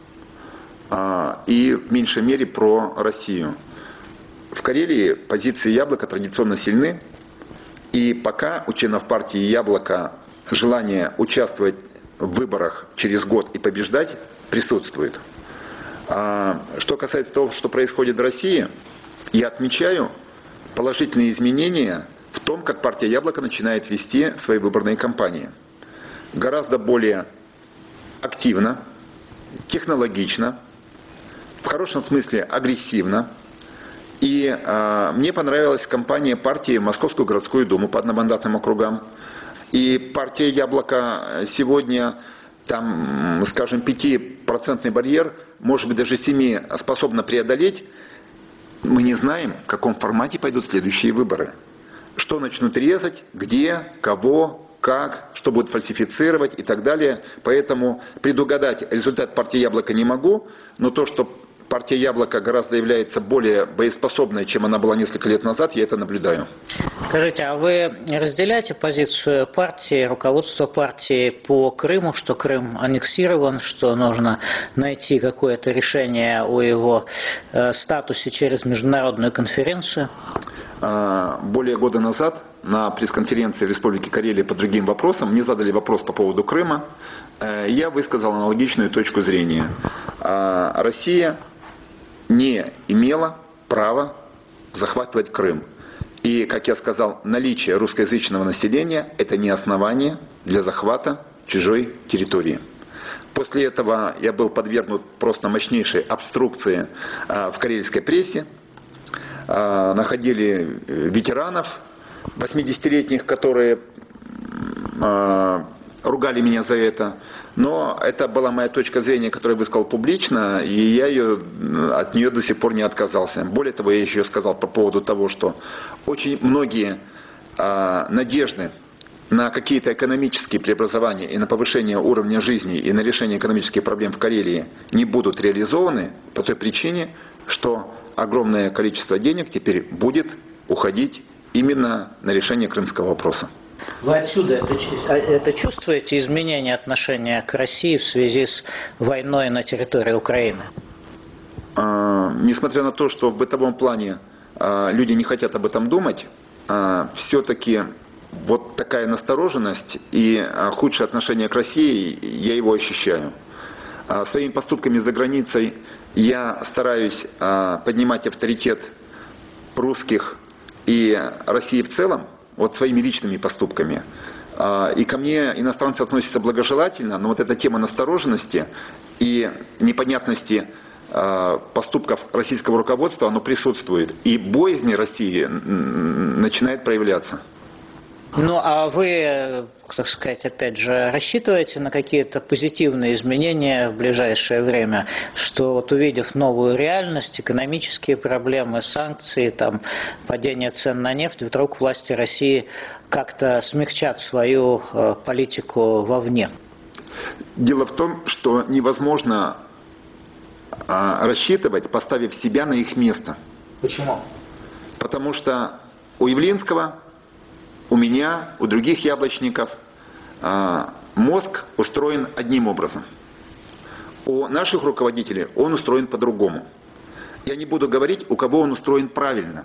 и в меньшей мере про Россию. В Карелии позиции «Яблоко» традиционно сильны, и пока у членов партии «Яблоко» желание участвовать в выборах через год и побеждать присутствует. Что касается того, что происходит в России, я отмечаю положительные изменения в том, как партия «Яблоко» начинает вести свои выборные кампании. Гораздо более активно, технологично, в хорошем смысле агрессивно. И мне понравилась кампания партии в Московскую городскую думу по одномандатным округам. И партия «Яблоко» сегодня, там, скажем, 5% барьер, может быть даже 7% способна преодолеть. Мы не знаем, в каком формате пойдут следующие выборы. Что начнут резать, где, кого, как, что будут фальсифицировать и так далее. Поэтому предугадать результат партии «Яблоко» не могу, но то, что партия «Яблоко» гораздо является более боеспособной, чем она была несколько лет назад, я это наблюдаю. Скажите, а вы разделяете позицию партии, руководства партии по Крыму, что Крым аннексирован, что нужно найти какое-то решение о его статусе через международную конференцию? Более года назад на пресс-конференции в Республике Карелия по другим вопросам мне задали вопрос по поводу Крыма. Я высказал аналогичную точку зрения. Россия не имела права захватывать Крым. И, как я сказал, наличие русскоязычного населения – это не основание для захвата чужой территории. После этого я был подвергнут просто мощнейшей обструкции в карельской прессе. Находили ветеранов 80-летних, которые ругали меня за это. Но это была моя точка зрения, которую я высказал публично, и я от нее до сих пор не отказался. Более того, я еще сказал по поводу того, что очень многие надежды на какие-то экономические преобразования и на повышение уровня жизни и на решение экономических проблем в Карелии не будут реализованы по той причине, что огромное количество денег теперь будет уходить именно на решение крымского вопроса. Вы отсюда это чувствуете, изменение отношения к России в связи с войной на территории Украины? Несмотря на то, что в бытовом плане люди не хотят об этом думать, все-таки вот такая настороженность и худшее отношение к России, я его ощущаю. Своими поступками за границей я стараюсь поднимать авторитет русских и России в целом, вот своими личными поступками. И ко мне иностранцы относятся благожелательно, но вот эта тема настороженности и непонятности поступков российского руководства, оно присутствует. И боязнь России начинает проявляться. Ну, а вы, так сказать, опять же, рассчитываете на какие-то позитивные изменения в ближайшее время, что вот увидев новую реальность, экономические проблемы, санкции, там, падение цен на нефть, вдруг власти России как-то смягчат свою политику вовне? Дело в том, что невозможно рассчитывать, поставив себя на их место. Почему? Потому что у Явлинского, у меня, у других яблочников мозг устроен одним образом. У наших руководителей он устроен по-другому. Я не буду говорить, у кого он устроен правильно,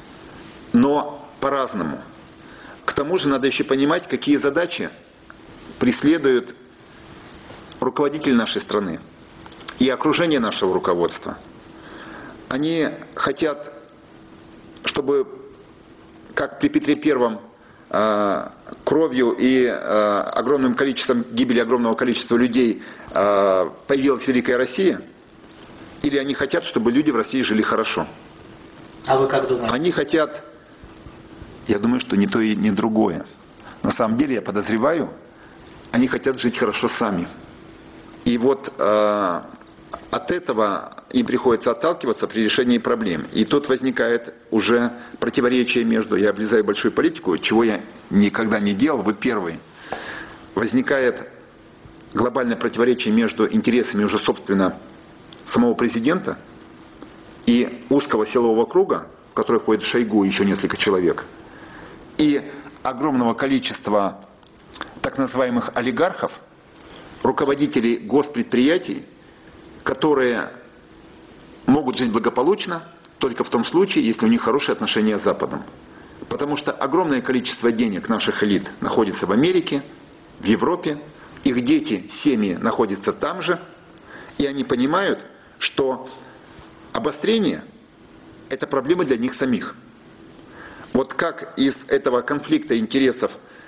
но по-разному. К тому же надо еще понимать, какие задачи преследует руководитель нашей страны и окружение нашего руководства. Они хотят, чтобы чтобы, как при Петре Первом, кровью и огромным количеством гибели огромного количества людей появилась Великая Россия? Или они хотят, чтобы люди в России жили хорошо? А вы как думаете? Они хотят, я думаю, что ни то и ни другое. На самом деле, я подозреваю, они хотят жить хорошо сами. И вот от этого им приходится отталкиваться при решении проблем. И тут возникает уже противоречие между, я влезаю в большую политику, чего я никогда не делал, вы первый. Возникает глобальное противоречие между интересами уже, собственно, самого президента и узкого силового круга, в который входит Шойгу и еще несколько человек, и огромного количества так называемых олигархов, руководителей госпредприятий, которые могут жить благополучно только в том случае, если у них хорошие отношения с Западом. Потому что огромное количество денег наших элит находится в Америке, в Европе, их дети, семьи находятся там же, и они понимают, что обострение – это проблема для них самих. Вот как из этого конфликта интересов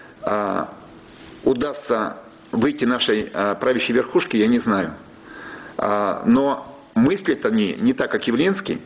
удастся выйти нашей правящей верхушке, я не знаю. Но мыслят они не так, как Явлинский,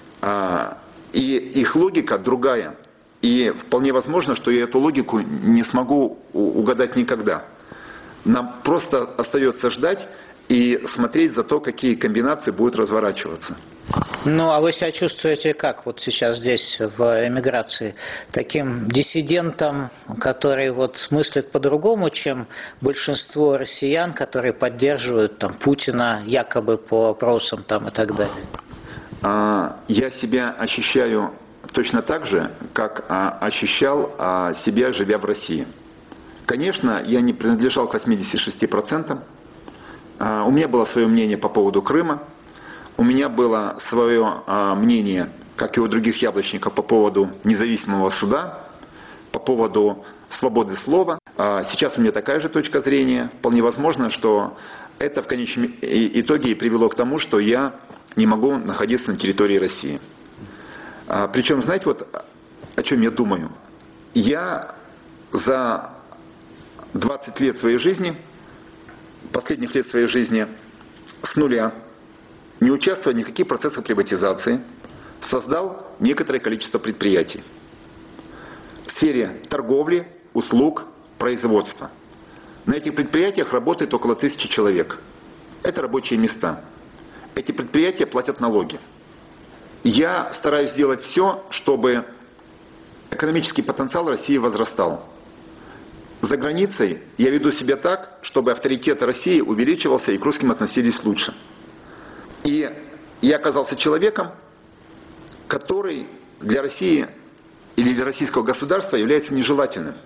и их логика другая. И вполне возможно, что я эту логику не смогу угадать никогда. Нам просто остается ждать и смотреть за то, какие комбинации будут разворачиваться. Ну, а вы себя чувствуете как вот сейчас здесь, в эмиграции? Таким диссидентом, который вот мыслит по-другому, чем большинство россиян, которые поддерживают там Путина якобы по вопросам там и так далее? Я себя ощущаю точно так же, как ощущал себя, живя в России. Конечно, я не принадлежал к 86%. У меня было свое мнение по поводу Крыма. У меня было свое мнение, как и у других яблочников, по поводу независимого суда, по поводу свободы слова. Сейчас у меня такая же точка зрения. Вполне возможно, что это в конечном итоге и привело к тому, что я не могу находиться на территории России. Причем, знаете, вот о чем я думаю? Я за 20 лет своей жизни, последних лет своей жизни, с нуля, не участвуя в никаких процессах приватизации, создал некоторое количество предприятий в сфере торговли, услуг, производства. На этих предприятиях работает около 1000 человек. Это рабочие места. Эти предприятия платят налоги. Я стараюсь сделать все, чтобы экономический потенциал России возрастал. За границей я веду себя так, чтобы авторитет России увеличивался и к русским относились лучше. И я оказался человеком, который для России или для российского государства является нежелательным.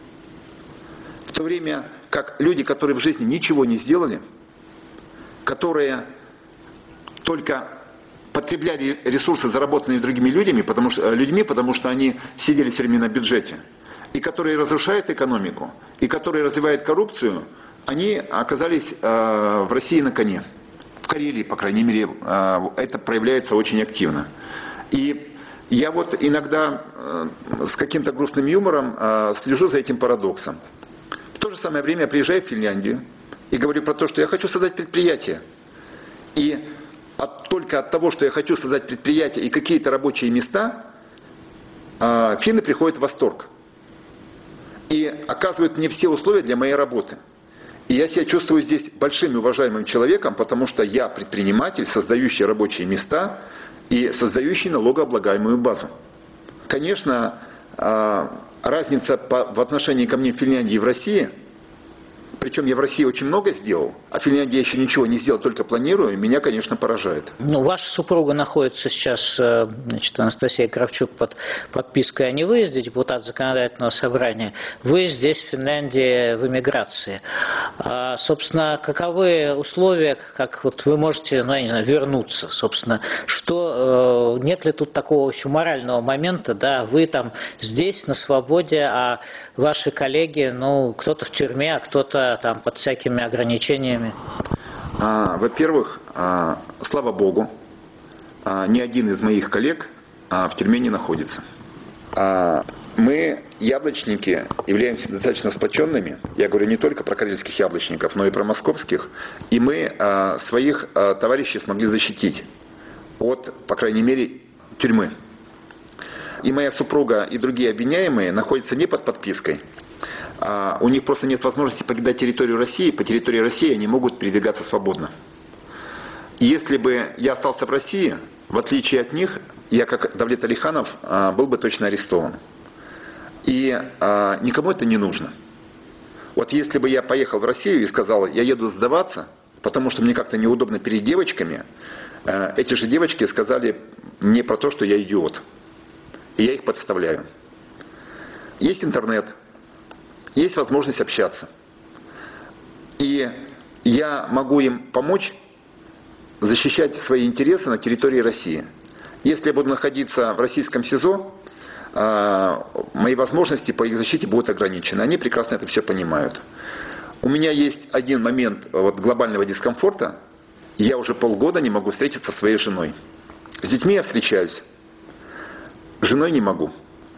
В то время как люди, которые в жизни ничего не сделали, которые только потребляли ресурсы, заработанные другими людьми, потому что они сидели все время на бюджете, и которые разрушают экономику, и которые развивают коррупцию, они оказались в России на коне. В Карелии, по крайней мере, это проявляется очень активно. И я вот иногда с каким-то грустным юмором слежу за этим парадоксом. В то же самое время я приезжаю в Финляндию и говорю про то, что я хочу создать предприятие. И только от того, что я хочу создать предприятие и какие-то рабочие места, финны приходят в восторг. И оказывают мне все условия для моей работы. И я себя чувствую здесь большим и уважаемым человеком, потому что я предприниматель, создающий рабочие места и создающий налогооблагаемую базу. Конечно, разница в отношении ко мне в Финляндии и в России, причем я в России очень много сделал, а Финляндия еще ничего не сделала, только планирую, меня, конечно, поражает. Ну, ваша супруга находится сейчас, значит, Анастасия Кравчук, под подпиской о невыезде, депутат законодательного собрания. Вы здесь, в Финляндии, в эмиграции. Собственно, каковы условия, как вот вы можете, ну, я не знаю, вернуться, собственно, что, нет ли тут такого еще морального момента, да, вы там здесь, на свободе, а ваши коллеги, ну, кто-то в тюрьме, а кто-то там под всякими ограничениями? Во-первых, слава богу, ни один из моих коллег в тюрьме не находится. Мы, яблочники, являемся достаточно сплоченными. Я говорю не только про карельских яблочников, но и про московских. И мы своих товарищей смогли защитить от, по крайней мере, тюрьмы. И моя супруга и другие обвиняемые находятся не под подпиской. У них просто нет возможности покидать территорию России. По территории России они могут передвигаться свободно. И если бы я остался в России, в отличие от них, я, как Давлет Алиханов, был бы точно арестован. И никому это не нужно. Вот если бы я поехал в Россию и сказал, я еду сдаваться, потому что мне как-то неудобно перед девочками, эти же девочки сказали мне про то, что я идиот. И я их подставляю. Есть интернет, есть возможность общаться. И я могу им помочь защищать свои интересы на территории России. Если я буду находиться в российском СИЗО, мои возможности по их защите будут ограничены. Они прекрасно это все понимают. У меня есть один момент глобального дискомфорта. Я уже полгода не могу встретиться со своей женой. С детьми я встречаюсь. С женой не могу.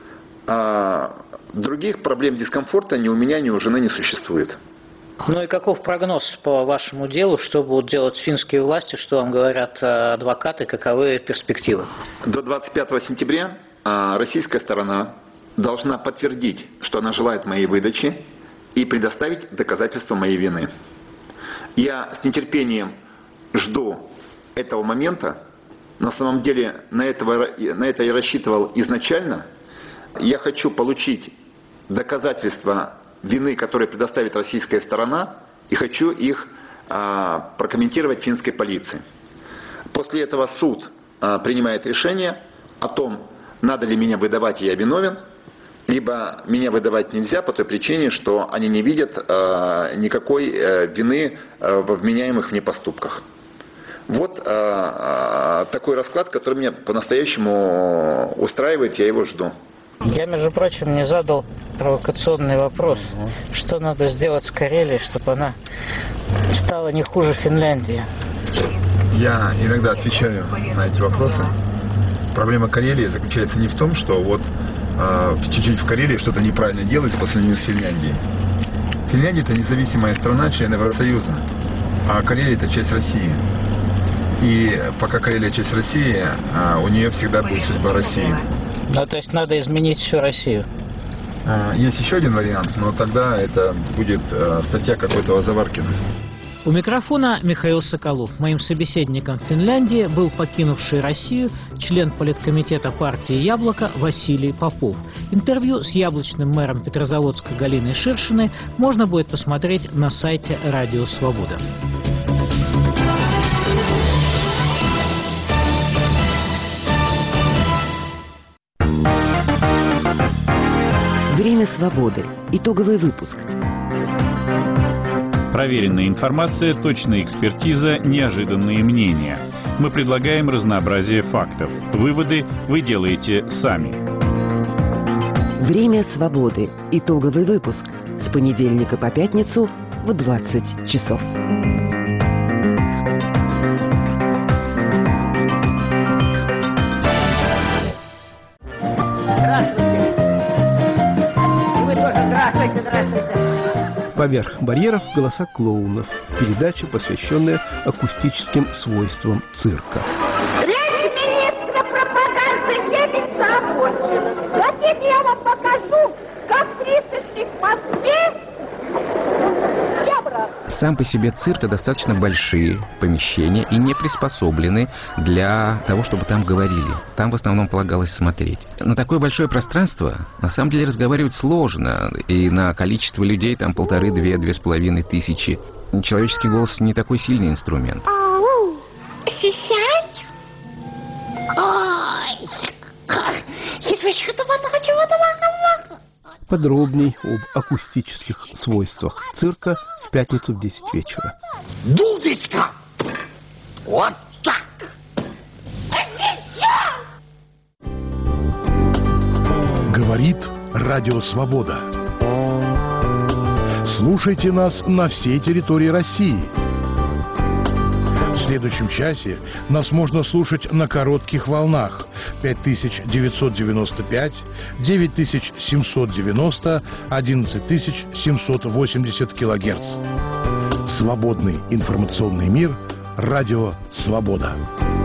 Других проблем дискомфорта ни у меня, ни у жены не существует. Ну и каков прогноз по вашему делу? Что будут делать финские власти? Что вам говорят адвокаты? Каковы перспективы? До 25 сентября российская сторона должна подтвердить, что она желает моей выдачи и предоставить доказательства моей вины. Я с нетерпением жду этого момента. На самом деле на это я рассчитывал изначально. Я хочу получить доказательства вины, которые предоставит российская сторона, и хочу их прокомментировать финской полиции. После этого суд принимает решение о том, надо ли меня выдавать, я виновен, либо меня выдавать нельзя по той причине, что они не видят никакой вины во вменяемых мне поступках. Вот такой расклад, который меня по-настоящему устраивает, я его жду. Я, между прочим, не задал провокационный вопрос. Что надо сделать с Карелией, чтобы она стала не хуже Финляндии? Я иногда отвечаю на эти вопросы. Проблема Карелии заключается не в том, что вот чуть-чуть в Карелии что-то неправильно делается по сравнению с Финляндией. Финляндия – это независимая страна, член Евросоюза, а Карелия – это часть России. И пока Карелия часть России, у нее всегда будет судьба России. Ну, то есть надо изменить всю Россию? Есть еще один вариант, но тогда это будет статья какой-то Заваркина. У микрофона Михаил Соколов. Моим собеседником в Финляндии был покинувший Россию член политкомитета партии «Яблоко» Василий Попов. Интервью с яблочным мэром Петрозаводска Галиной Ширшиной можно будет посмотреть на сайте «Радио Свобода». Время свободы. Итоговый выпуск. Проверенная информация, точная экспертиза, неожиданные мнения. Мы предлагаем разнообразие фактов. Выводы вы делаете сами. Время свободы. Итоговый выпуск. С понедельника по пятницу в 20 часов. Поверх барьеров голоса клоунов. Передача, посвященная акустическим свойствам цирка. Речь министра пропаганды Лебедца окончена. Хотите, я вам покажу, как присышли в Москве? Сам по себе цирк — достаточно большие помещения и не приспособлены для того, чтобы там говорили. Там в основном полагалось смотреть. На такое большое пространство на самом деле разговаривать сложно. И на количество людей там 1500-2 тысячи. Человеческий голос не такой сильный инструмент. Сейчас? Подробней об акустических свойствах цирка в пятницу в 10 вечера. Дудочка! Вот так! Говорит Радио Свобода. Слушайте нас на всей территории России. В В следующем часе нас можно слушать на коротких волнах 5995, 9790, 11780 килогерц. Свободный информационный мир. Радио «Свобода».